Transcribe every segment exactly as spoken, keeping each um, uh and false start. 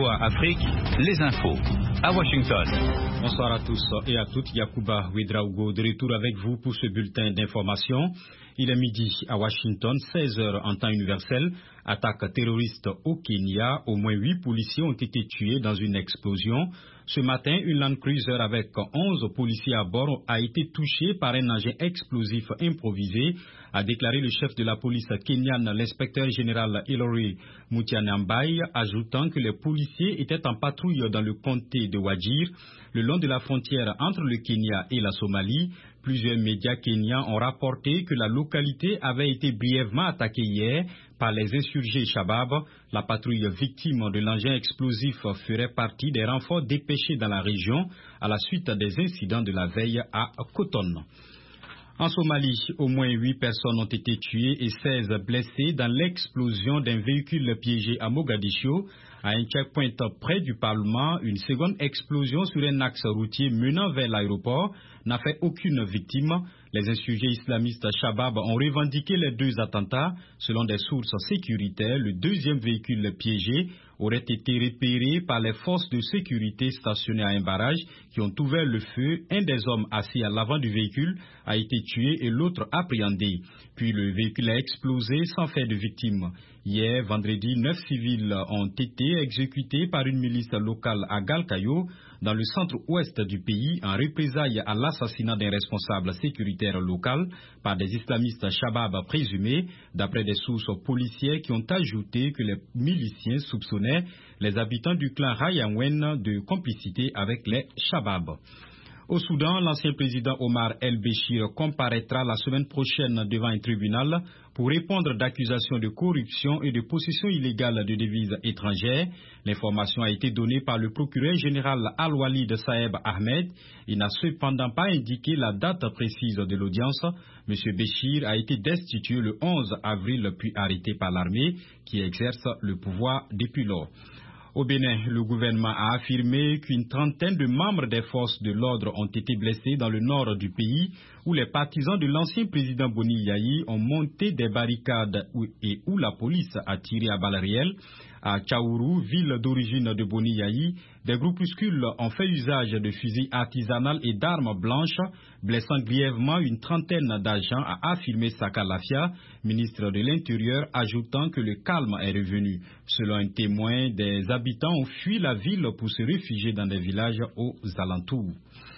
V O A Afrique, les infos, à Washington. Bonsoir à tous et à toutes. Yacouba Ouedraogo de retour avec vous pour ce bulletin d'information. Il est midi à Washington, seize heures en temps universel. Attaque terroriste au Kenya. Au moins huit policiers ont été tués dans une explosion. Ce matin, une Land Cruiser avec onze policiers à bord a été touchée par un engin explosif improvisé, a déclaré le chef de la police kenyane, l'inspecteur général Hilary Mutyambai, ajoutant que les policiers étaient en patrouille dans le comté de Wajir, le long de la frontière entre le Kenya et la Somalie. Plusieurs médias kenyans ont rapporté que la localité avait été brièvement attaquée hier par les insurgés Shabab. La patrouille victime de l'engin explosif ferait partie des renforts dépêchés dans la région à la suite des incidents de la veille à Coton. En Somalie, au moins huit personnes ont été tuées et seize blessées dans l'explosion d'un véhicule piégé à Mogadiscio. À un checkpoint près du Parlement, une seconde explosion sur un axe routier menant vers l'aéroport n'a fait aucune victime. Les insurgés islamistes Shabab ont revendiqué les deux attentats. Selon des sources sécuritaires, le deuxième véhicule piégé aurait été repéré par les forces de sécurité stationnées à un barrage qui ont ouvert le feu. Un des hommes assis à l'avant du véhicule a été tué et l'autre appréhendé. Puis le véhicule a explosé sans faire de victimes. Hier, vendredi, neuf civils ont été exécutés par une milice locale à Galkayo, dans le centre-ouest du pays, en représailles à l'assassinat d'un responsable sécuritaire local par des islamistes Shabab présumés, d'après des sources policières qui ont ajouté que les miliciens soupçonnaient les habitants du clan Rayawen de complicité avec les Shabab. Au Soudan, l'ancien président Omar el-Béchir comparaîtra la semaine prochaine devant un tribunal pour répondre d'accusations de corruption et de possession illégale de devises étrangères. L'information a été donnée par le procureur général Al-Walid Saeb Ahmed. Il n'a cependant pas indiqué la date précise de l'audience. M. Béchir a été destitué le onze avril puis arrêté par l'armée qui exerce le pouvoir depuis lors. Au Bénin, le gouvernement a affirmé qu'une trentaine de membres des forces de l'ordre ont été blessés dans le nord du pays, où les partisans de l'ancien président Boni Yayi ont monté des barricades et où la police a tiré à balles réelles. À Tchaourou, ville d'origine de Boni Yayi, des groupuscules ont fait usage de fusils artisanaux et d'armes blanches, blessant grièvement une trentaine d'agents, a affirmé Saka Lafia, ministre de l'Intérieur, ajoutant que le calme est revenu. Selon un témoin, des habitants ont fui la ville pour se réfugier dans des villages aux alentours.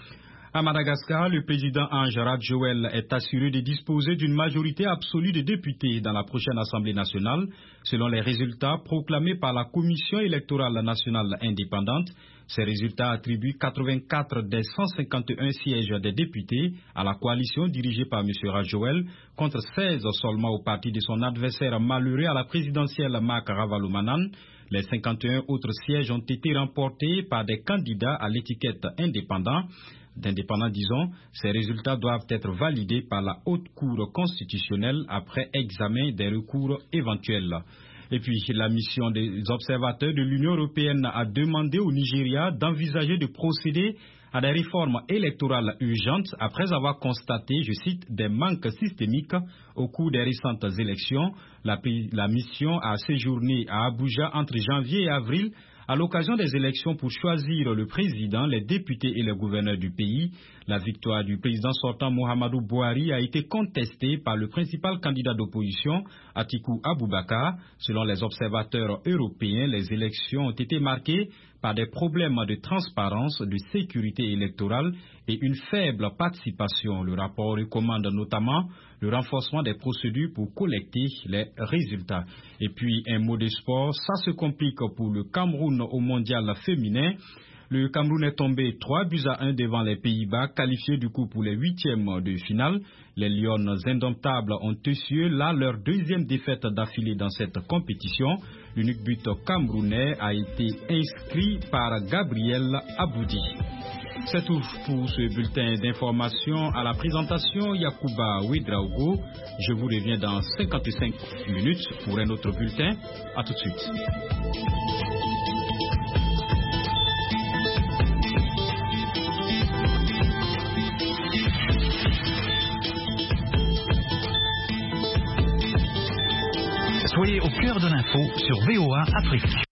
À Madagascar, le président Ange Radjoel est assuré de disposer d'une majorité absolue de députés dans la prochaine Assemblée nationale, selon les résultats proclamés par la Commission électorale nationale indépendante. Ces résultats attribuent quatre-vingt-quatre des cent cinquante et un sièges des députés à la coalition dirigée par M. Radjoel, contre seize seulement au parti de son adversaire malheureux à la présidentielle Marc Ravalomanan. Les cinquante et un autres sièges ont été remportés par des candidats à l'étiquette indépendant. D'indépendants, disons, ces résultats doivent être validés par la Haute Cour constitutionnelle après examen des recours éventuels. Et puis, la mission des observateurs de l'Union européenne a demandé au Nigeria d'envisager de procéder à des réformes électorales urgentes après avoir constaté, je cite, des manques systémiques au cours des récentes élections. La, la mission a séjourné à Abuja entre janvier et avril à l'occasion des élections pour choisir le président, les députés et les gouverneurs du pays. La victoire du président sortant Muhammadu Buhari a été contestée par le principal candidat d'opposition, Atiku Abubakar. Selon les observateurs européens, les élections ont été marquées par des problèmes de transparence, de sécurité électorale et une faible participation. Le rapport recommande notamment le renforcement des procédures pour collecter les résultats. Et puis un mot de sport, ça se complique pour le Cameroun au mondial féminin. Le Cameroun est tombé trois buts à un devant les Pays-Bas, qualifiés du coup pour les huitièmes de finale. Les Lions indomptables ont essuyé là leur deuxième défaite d'affilée dans cette compétition. L'unique but camerounais a été inscrit par Gabriel Aboudi. C'est tout pour ce bulletin d'information. À la présentation, Yacouba Ouedraogo. Je vous reviens dans cinquante-cinq minutes pour un autre bulletin. À tout de suite. Soyez au cœur de l'info sur V O A Afrique.